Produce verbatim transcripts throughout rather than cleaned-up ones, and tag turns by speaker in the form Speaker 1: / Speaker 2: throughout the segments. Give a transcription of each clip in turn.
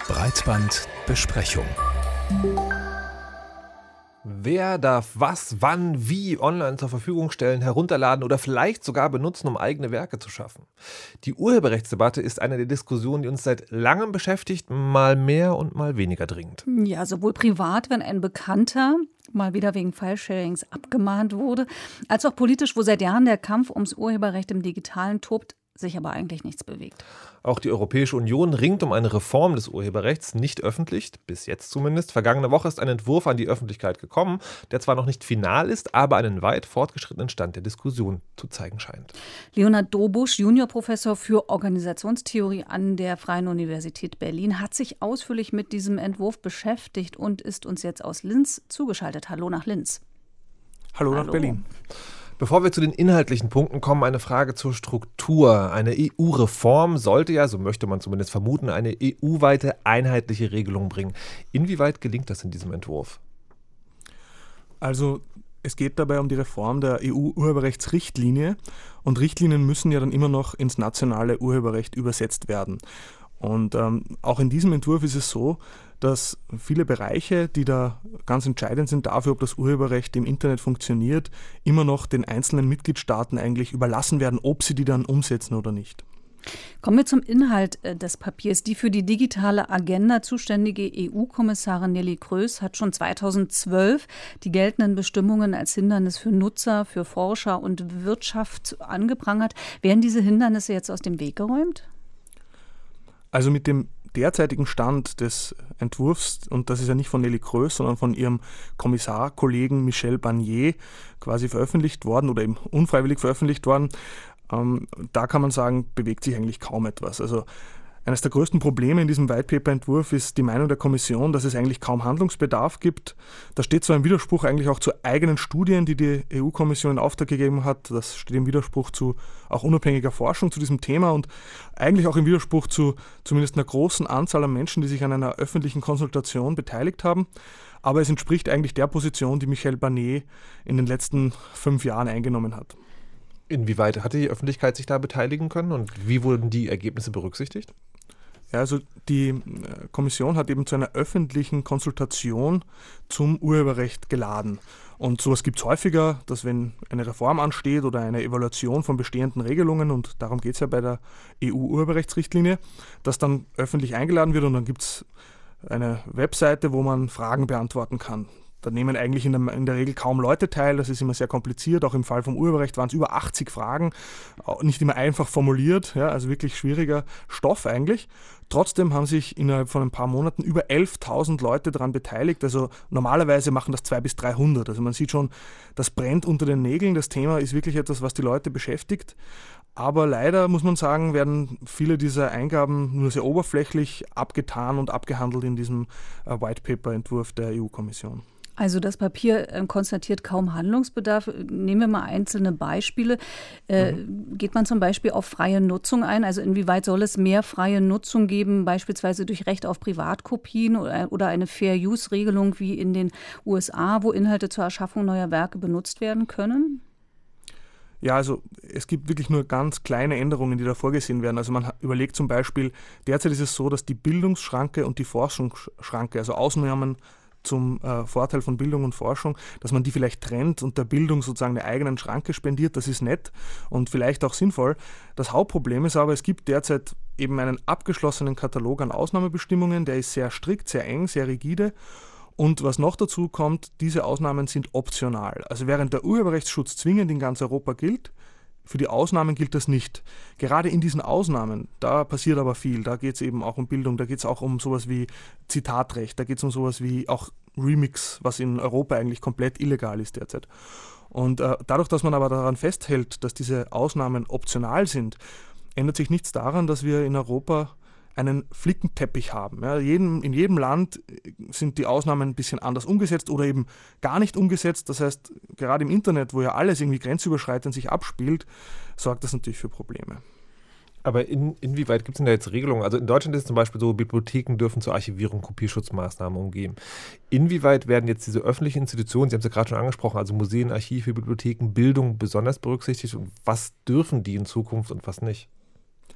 Speaker 1: Breitbandbesprechung. Wer darf was, wann, wie online zur Verfügung stellen, herunterladen oder vielleicht sogar benutzen, um eigene Werke zu schaffen? Die Urheberrechtsdebatte ist eine der Diskussionen, die uns seit langem beschäftigt, mal mehr und mal weniger dringend.
Speaker 2: Ja, sowohl privat, wenn ein Bekannter mal wieder wegen File-Sharings abgemahnt wurde, als auch politisch, wo seit Jahren der Kampf ums Urheberrecht im Digitalen tobt, sich aber eigentlich nichts bewegt.
Speaker 1: Auch die Europäische Union ringt um eine Reform des Urheberrechts, nicht öffentlich, bis jetzt zumindest. Vergangene Woche ist ein Entwurf an die Öffentlichkeit gekommen, der zwar noch nicht final ist, aber einen weit fortgeschrittenen Stand der Diskussion zu zeigen scheint.
Speaker 2: Leonhard Dobusch, Juniorprofessor für Organisationstheorie an der Freien Universität Berlin, hat sich ausführlich mit diesem Entwurf beschäftigt und ist uns jetzt aus Linz zugeschaltet. Hallo nach Linz.
Speaker 3: Hallo, Hallo. nach Berlin.
Speaker 1: Bevor wir zu den inhaltlichen Punkten kommen, eine Frage zur Struktur. Eine E U-Reform sollte ja, so möchte man zumindest vermuten, eine E U-weite einheitliche Regelung bringen. Inwieweit gelingt das in diesem Entwurf?
Speaker 3: Also es geht dabei um die Reform der E U-Urheberrechtsrichtlinie und Richtlinien müssen ja dann immer noch ins nationale Urheberrecht übersetzt werden. Und ähm, auch in diesem Entwurf ist es so, dass viele Bereiche, die da ganz entscheidend sind dafür, ob das Urheberrecht im Internet funktioniert, immer noch den einzelnen Mitgliedstaaten eigentlich überlassen werden, ob sie die dann umsetzen oder nicht.
Speaker 2: Kommen wir zum Inhalt des Papiers. Die für die digitale Agenda zuständige E U-Kommissarin Neelie Kroes hat schon zweitausendzwölf die geltenden Bestimmungen als Hindernis für Nutzer, für Forscher und Wirtschaft angeprangert. Werden diese Hindernisse jetzt aus dem Weg geräumt?
Speaker 3: Also mit dem derzeitigen Stand des Entwurfs, und das ist ja nicht von Neelie Kroes, sondern von ihrem Kommissarkollegen Michel Barnier quasi veröffentlicht worden oder eben unfreiwillig veröffentlicht worden, ähm, da kann man sagen, bewegt sich eigentlich kaum etwas. Also eines der größten Probleme in diesem White-Paper-Entwurf ist die Meinung der Kommission, dass es eigentlich kaum Handlungsbedarf gibt. Da steht zwar im Widerspruch eigentlich auch zu eigenen Studien, die die E U-Kommission in Auftrag gegeben hat. Das steht im Widerspruch zu auch unabhängiger Forschung zu diesem Thema und eigentlich auch im Widerspruch zu zumindest einer großen Anzahl an Menschen, die sich an einer öffentlichen Konsultation beteiligt haben. Aber es entspricht eigentlich der Position, die Michel Barnier in den letzten fünf Jahren eingenommen hat.
Speaker 1: Inwieweit hatte die Öffentlichkeit sich da beteiligen können und wie wurden die Ergebnisse berücksichtigt?
Speaker 3: Ja, also die Kommission hat eben zu einer öffentlichen Konsultation zum Urheberrecht geladen. Und sowas gibt es häufiger, dass wenn eine Reform ansteht oder eine Evaluation von bestehenden Regelungen, und darum geht es ja bei der E U-Urheberrechtsrichtlinie, dass dann öffentlich eingeladen wird und dann gibt es eine Webseite, wo man Fragen beantworten kann. Da nehmen eigentlich in der, in der Regel kaum Leute teil, das ist immer sehr kompliziert. Auch im Fall vom Urheberrecht waren es über achtzig Fragen, nicht immer einfach formuliert, ja, also wirklich schwieriger Stoff eigentlich. Trotzdem haben sich innerhalb von ein paar Monaten über elftausend Leute daran beteiligt. Also normalerweise machen das zweihundert bis dreihundert. Also man sieht schon, das brennt unter den Nägeln. Das Thema ist wirklich etwas, was die Leute beschäftigt. Aber leider, muss man sagen, werden viele dieser Eingaben nur sehr oberflächlich abgetan und abgehandelt in diesem äh, White-Paper-Entwurf der E U-Kommission.
Speaker 2: Also das Papier äh, konstatiert kaum Handlungsbedarf. Nehmen wir mal einzelne Beispiele. Äh, mhm. Geht man zum Beispiel auf freie Nutzung ein? Also inwieweit soll es mehr freie Nutzung geben, beispielsweise durch Recht auf Privatkopien oder, oder eine Fair-Use-Regelung wie in den U S A, wo Inhalte zur Erschaffung neuer Werke benutzt werden können?
Speaker 3: Ja, also es gibt wirklich nur ganz kleine Änderungen, die da vorgesehen werden. Also man überlegt zum Beispiel, derzeit ist es so, dass die Bildungsschranke und die Forschungsschranke, also Ausnahmen zum äh, Vorteil von Bildung und Forschung, dass man die vielleicht trennt und der Bildung sozusagen eine eigenen Schranke spendiert, das ist nett und vielleicht auch sinnvoll. Das Hauptproblem ist aber, es gibt derzeit eben einen abgeschlossenen Katalog an Ausnahmebestimmungen, der ist sehr strikt, sehr eng, sehr rigide. Und was noch dazu kommt, diese Ausnahmen sind optional. Also während der Urheberrechtsschutz zwingend in ganz Europa gilt, für die Ausnahmen gilt das nicht. Gerade in diesen Ausnahmen, da passiert aber viel. Da geht es eben auch um Bildung, da geht es auch um sowas wie Zitatrecht, da geht es um sowas wie auch Remix, was in Europa eigentlich komplett illegal ist derzeit. Und äh, dadurch, dass man aber daran festhält, dass diese Ausnahmen optional sind, ändert sich nichts daran, dass wir in Europa einen Flickenteppich haben. Ja, jedem, in jedem Land sind die Ausnahmen ein bisschen anders umgesetzt oder eben gar nicht umgesetzt. Das heißt, gerade im Internet, wo ja alles irgendwie grenzüberschreitend sich abspielt, sorgt das natürlich für Probleme.
Speaker 1: Aber in, inwieweit gibt es denn da jetzt Regelungen? Also in Deutschland ist es zum Beispiel so, Bibliotheken dürfen zur Archivierung Kopierschutzmaßnahmen umgehen. Inwieweit werden jetzt diese öffentlichen Institutionen, Sie haben es ja gerade schon angesprochen, also Museen, Archive, Bibliotheken, Bildung besonders berücksichtigt und was dürfen die in Zukunft und was nicht?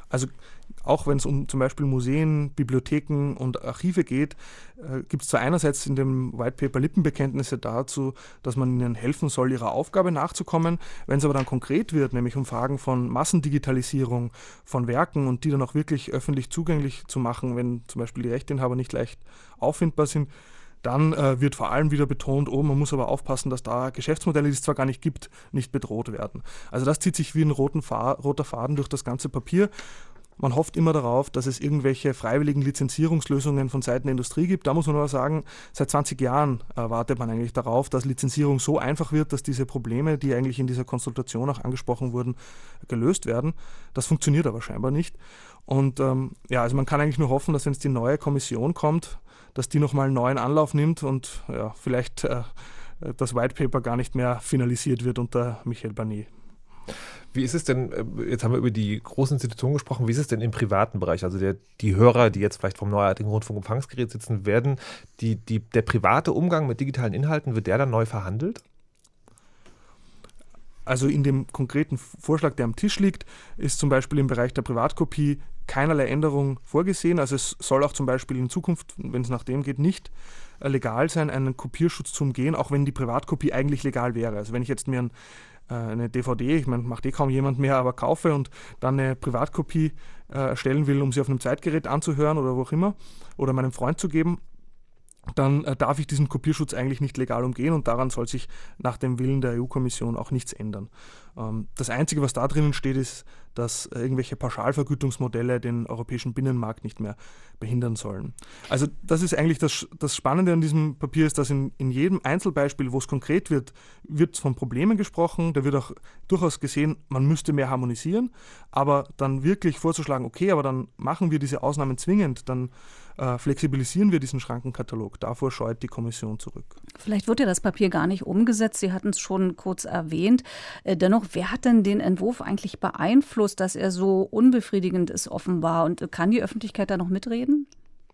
Speaker 3: Also auch wenn es um zum Beispiel Museen, Bibliotheken und Archive geht, äh, gibt es zwar einerseits in dem White Paper Lippenbekenntnisse dazu, dass man ihnen helfen soll, ihrer Aufgabe nachzukommen. Wenn es aber dann konkret wird, nämlich um Fragen von Massendigitalisierung von Werken und die dann auch wirklich öffentlich zugänglich zu machen, wenn zum Beispiel die Rechteinhaber nicht leicht auffindbar sind, dann äh, wird vor allem wieder betont, oh, man muss aber aufpassen, dass da Geschäftsmodelle, die es zwar gar nicht gibt, nicht bedroht werden. Also das zieht sich wie ein roten Fa- roter Faden durch das ganze Papier. Man hofft immer darauf, dass es irgendwelche freiwilligen Lizenzierungslösungen von Seiten der Industrie gibt. Da muss man aber sagen, seit zwanzig Jahren äh, wartet man eigentlich darauf, dass Lizenzierung so einfach wird, dass diese Probleme, die eigentlich in dieser Konsultation auch angesprochen wurden, gelöst werden. Das funktioniert aber scheinbar nicht. Und ähm, ja, also man kann eigentlich nur hoffen, dass wenn es die neue Kommission kommt, dass die nochmal einen neuen Anlauf nimmt und ja, vielleicht äh, das White Paper gar nicht mehr finalisiert wird unter Michael Barnier.
Speaker 1: Wie ist es denn, jetzt haben wir über die großen Institutionen gesprochen, wie ist es denn im privaten Bereich? Also der, die Hörer, die jetzt vielleicht vom neuartigen Rundfunkempfangsgerät sitzen, werden die, die, der private Umgang mit digitalen Inhalten, wird der dann neu verhandelt?
Speaker 3: Also in dem konkreten Vorschlag, der am Tisch liegt, ist zum Beispiel im Bereich der Privatkopie keinerlei Änderung vorgesehen. Also es soll auch zum Beispiel in Zukunft, wenn es nach dem geht, nicht legal sein, einen Kopierschutz zu umgehen, auch wenn die Privatkopie eigentlich legal wäre. Also wenn ich jetzt mir ein eine D V D, ich meine, macht eh kaum jemand mehr, aber kaufe und dann eine Privatkopie äh, erstellen will, um sie auf einem Zeitgerät anzuhören oder wo auch immer, oder meinem Freund zu geben, dann äh, darf ich diesen Kopierschutz eigentlich nicht legal umgehen und daran soll sich nach dem Willen der E U-Kommission auch nichts ändern. Ähm, das Einzige, was da drinnen steht, ist, dass äh, irgendwelche Pauschalvergütungsmodelle den europäischen Binnenmarkt nicht mehr behindern sollen. Also das ist eigentlich das, das Spannende an diesem Papier, ist, dass in, in jedem Einzelbeispiel, wo es konkret wird, wird von Problemen gesprochen, da wird auch durchaus gesehen, man müsste mehr harmonisieren, aber dann wirklich vorzuschlagen, okay, aber dann machen wir diese Ausnahmen zwingend, dann äh, flexibilisieren wir diesen Schrankenkatalog. Davor scheut die Kommission zurück.
Speaker 2: Vielleicht wird ja das Papier gar nicht umgesetzt. Sie hatten es schon kurz erwähnt. Äh, dennoch, wer hat denn den Entwurf eigentlich beeinflusst, dass er so unbefriedigend ist offenbar? Und kann die Öffentlichkeit da noch mitreden?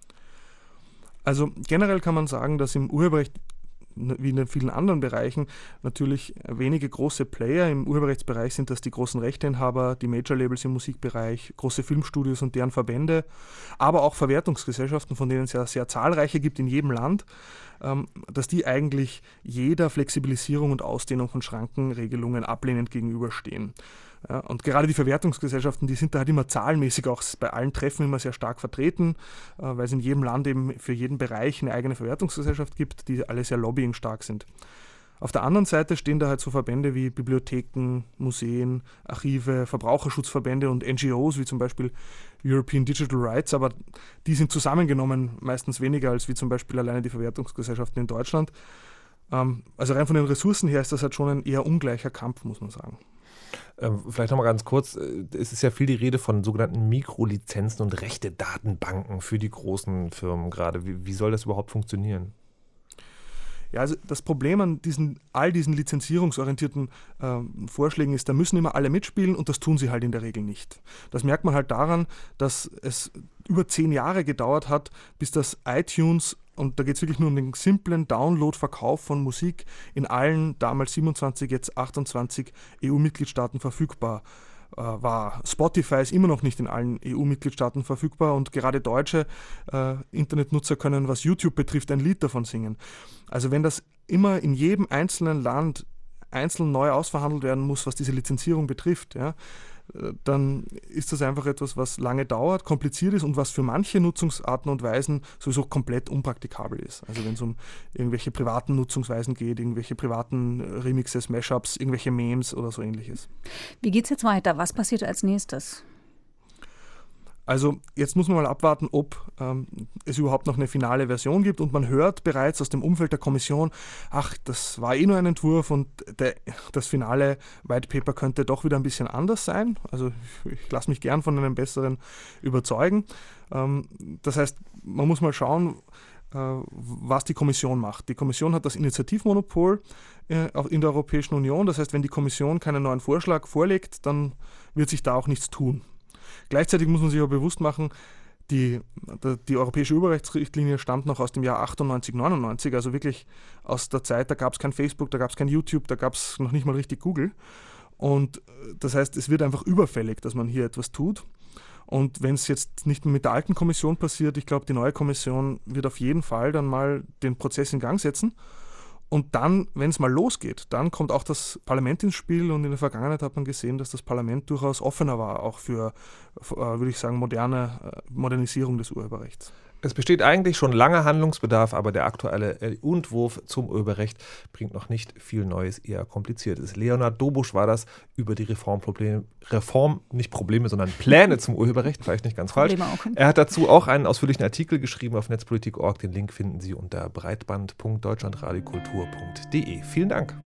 Speaker 3: Also generell kann man sagen, dass im Urheberrecht wie in vielen anderen Bereichen natürlich wenige große Player. Im Urheberrechtsbereich sind das die großen Rechteinhaber, die Major-Labels im Musikbereich, große Filmstudios und deren Verbände, aber auch Verwertungsgesellschaften, von denen es ja sehr zahlreiche gibt in jedem Land, dass die eigentlich jeder Flexibilisierung und Ausdehnung von Schrankenregelungen ablehnend gegenüberstehen. Ja, und gerade die Verwertungsgesellschaften, die sind da halt immer zahlenmäßig auch bei allen Treffen immer sehr stark vertreten, äh, weil es in jedem Land eben für jeden Bereich eine eigene Verwertungsgesellschaft gibt, die alle sehr lobbying-stark sind. Auf der anderen Seite stehen da halt so Verbände wie Bibliotheken, Museen, Archive, Verbraucherschutzverbände und N G Os, wie zum Beispiel European Digital Rights, aber die sind zusammengenommen meistens weniger als wie zum Beispiel alleine die Verwertungsgesellschaften in Deutschland. Ähm, also rein von den Ressourcen her ist das halt schon ein eher ungleicher Kampf, muss man sagen.
Speaker 1: Ähm, vielleicht nochmal ganz kurz, es ist ja viel die Rede von sogenannten Mikrolizenzen und Rechte-Datenbanken für die großen Firmen gerade. Wie, wie soll das überhaupt funktionieren?
Speaker 3: Ja, also das Problem an diesen, all diesen lizenzierungsorientierten äh, Vorschlägen ist, da müssen immer alle mitspielen und das tun sie halt in der Regel nicht. Das merkt man halt daran, dass es über zehn Jahre gedauert hat, bis das iTunes, und da geht es wirklich nur um den simplen Download-Verkauf von Musik, in allen damals siebenundzwanzig, jetzt achtundzwanzig E U-Mitgliedstaaten verfügbar äh, war. Spotify ist immer noch nicht in allen E U-Mitgliedstaaten verfügbar und gerade deutsche äh, Internetnutzer können, was YouTube betrifft, ein Lied davon singen. Also wenn das immer in jedem einzelnen Land einzeln neu ausverhandelt werden muss, was diese Lizenzierung betrifft, ja, dann ist das einfach etwas, was lange dauert, kompliziert ist und was für manche Nutzungsarten und Weisen sowieso komplett unpraktikabel ist. Also wenn es um irgendwelche privaten Nutzungsweisen geht, irgendwelche privaten Remixes, Mashups, irgendwelche Memes oder so ähnliches.
Speaker 2: Wie geht es jetzt weiter? Was passiert als nächstes?
Speaker 3: Also jetzt muss man mal abwarten, ob ähm, es überhaupt noch eine finale Version gibt und man hört bereits aus dem Umfeld der Kommission, ach, das war eh nur ein Entwurf und der, das finale White Paper könnte doch wieder ein bisschen anders sein. Also ich, ich lasse mich gern von einem besseren überzeugen. Ähm, das heißt, man muss mal schauen, äh, was die Kommission macht. Die Kommission hat das Initiativmonopol äh, in der Europäischen Union. Das heißt, wenn die Kommission keinen neuen Vorschlag vorlegt, dann wird sich da auch nichts tun. Gleichzeitig muss man sich aber bewusst machen, die, die europäische Urheberrechtsrichtlinie stammt noch aus dem Jahr achtundneunzig, neunundneunzig, also wirklich aus der Zeit, da gab es kein Facebook, da gab es kein YouTube, da gab es noch nicht mal richtig Google. Und das heißt, es wird einfach überfällig, dass man hier etwas tut. Und wenn es jetzt nicht mehr mit der alten Kommission passiert, ich glaube, die neue Kommission wird auf jeden Fall dann mal den Prozess in Gang setzen. Und dann, wenn es mal losgeht, dann kommt auch das Parlament ins Spiel. Und in der Vergangenheit hat man gesehen, dass das Parlament durchaus offener war, auch für, äh, würde ich sagen, moderne äh, Modernisierung des Urheberrechts.
Speaker 1: Es besteht eigentlich schon lange Handlungsbedarf, aber der aktuelle E U-Entwurf zum Urheberrecht bringt noch nicht viel Neues, eher Kompliziertes. Leonhard Dobusch war das über die Reformprobleme, Reform, nicht Probleme, sondern Pläne zum Urheberrecht, vielleicht nicht ganz falsch. Auch. Er hat dazu auch einen ausführlichen Artikel geschrieben auf netzpolitik punkt org. Den Link finden Sie unter breitband punkt deutschlandradiokultur punkt de. Vielen Dank.